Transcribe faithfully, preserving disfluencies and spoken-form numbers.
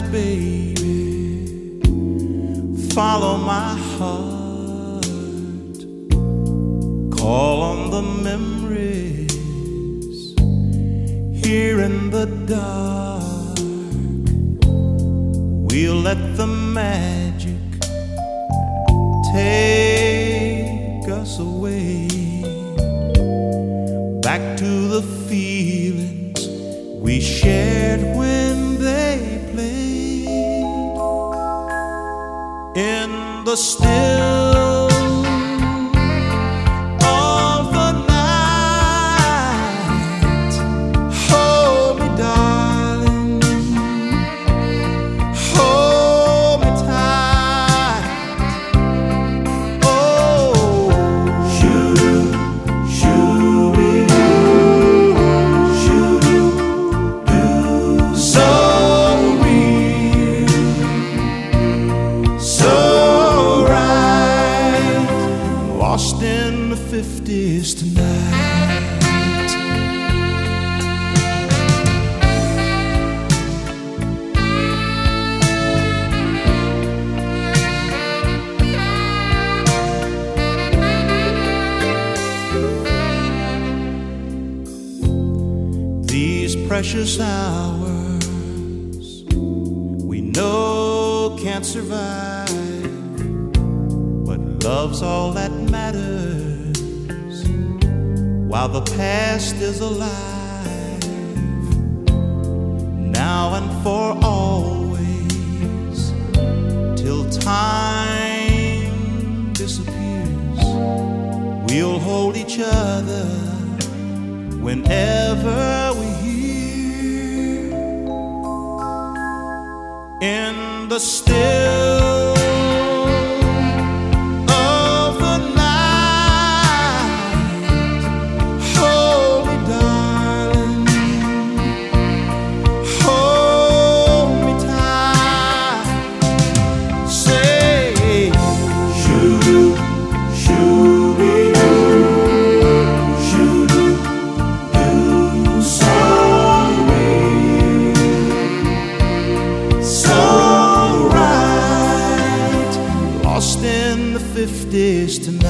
baby, follow my heart, call on the memories here in the dark. We'll let the magic take us away, back to the feelings we shared when they played in the still of the night. Hold me, darling, hold me tight. Oh, shoo, shoo, shoo, so real, so right, lost in the fifties tonight. These precious hours we know can't survive, but love's all that matters while the past is alive. Now and for always, till time disappears, we'll hold each other whenever we hear in the still of the night. Hold me, darling, hold me tight. Say, shoo, shoo, lost in the fifties tonight.